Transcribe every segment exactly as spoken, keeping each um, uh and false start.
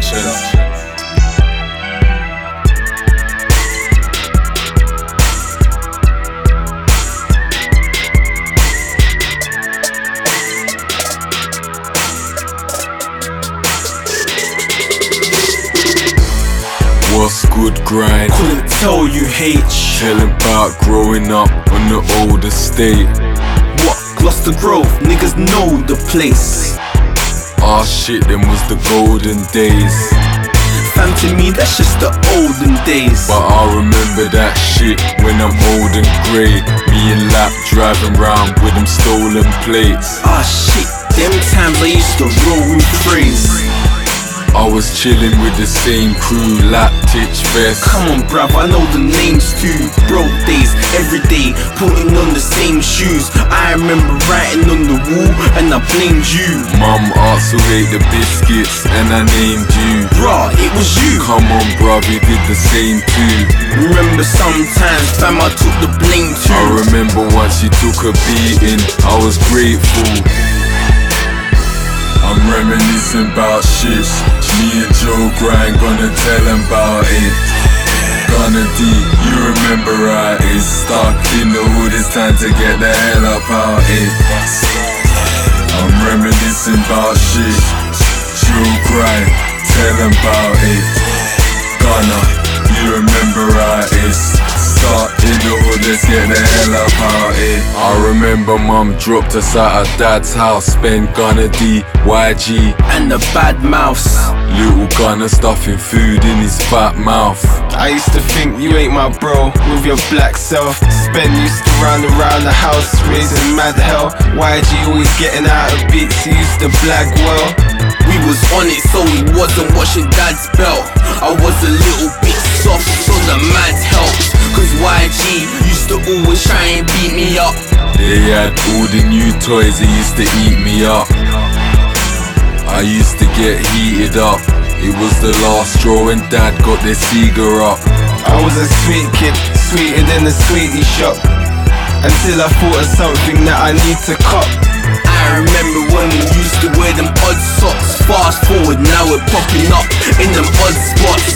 Productions. What's good, grind? Couldn't tell you H. Telling about growing up on the old estate. What? Gloucester Grove, niggas know the place. Ah shit, them was the golden days. Fam, to me that's just the olden days. But I remember that shit when I'm old and grey. Me and Lap driving round with them stolen plates. Ah shit, them times I used to roll with praise. I was chilling with the same crew, Lap, Titch, Vest. Come on bruv, I know the names too. Broke days, everyday, putting on the same shoes. I remember writing on the wall and I blamed you. Mum also ate the biscuits and I named you. Bruh, it was you. Come on bruv, you did the same too. Remember sometimes fam I took the blame too. I remember once you took a beating, I was grateful. I'm reminiscing about shit. Me and Joe Grind gonna tell them about it. Gonna D, you remember right? It's stuck in the hood, it's time to get the hell up out it. I'm reminiscing about shit. Joe Grind, tell them about it. Gonna, you remember right? It's stuck in the hood, let's get the hell up out it. I remember mum dropped us at her dad's house. Spent Gunna D, Y G and the bad mouths. Little Gunna stuffing food in his fat mouth. I used to think you ain't my bro with your black self. Spend used to run around the house raising mad hell. Y G always getting out of beats, he used to blag well. We was on it so he wasn't washing dad's belt. I was a little bit soft so the mad helped. Cause Y G used to always try and beat me up. They had all the new toys, they used to eat me up. I used to get heated up. It was the last straw when dad got their cigar up. I was a sweet kid, sweeter than the sweetie shop, until I thought of something that I need to cop. I remember when we used to wear them odd socks. Fast forward, now we're popping up in them odd spots.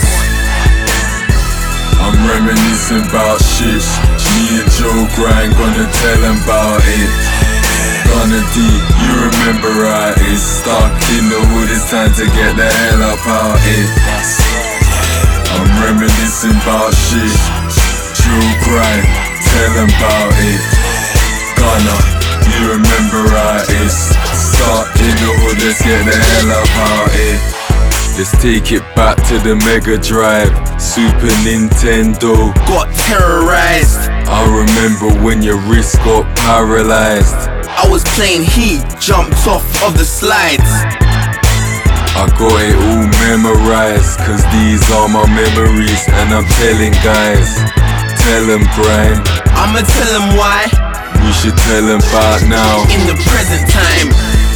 I'm reminiscing about shit. Me and Joe Grind gonna tell them about it. Gonna D, you remember right? It's stuck in the hood, it's time to get the hell up out it. I'm reminiscing about shit. Joe Grind, tell them about it. Gonna, you remember right? It's stuck in the hood, let's get the hell up out it. Let's take it back to the Mega Drive, Super Nintendo. Got terrorized. I remember when your wrist got paralyzed. I was playing Heat, jumped off of the slides. I got it all memorized, cause these are my memories. And I'm telling guys, tell them Grind. I'ma tell them why. We should tell them about now. In the present time,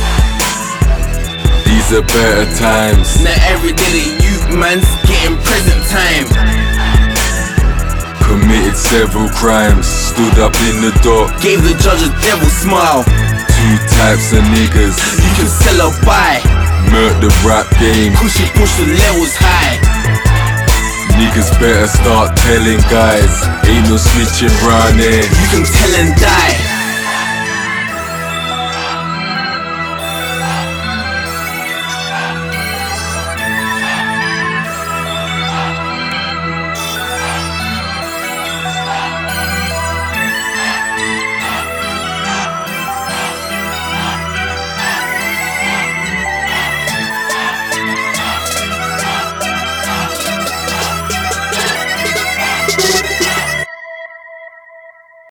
these are better times. now every day the youth man's getting present time. Committed several crimes, stood up in the dock. Gave the judge a devil smile. Two types of niggas, You can sell or buy, murk the rap game. push it, push the levels high. Niggas better start telling guys, ain't no switching round here. You can tell and die.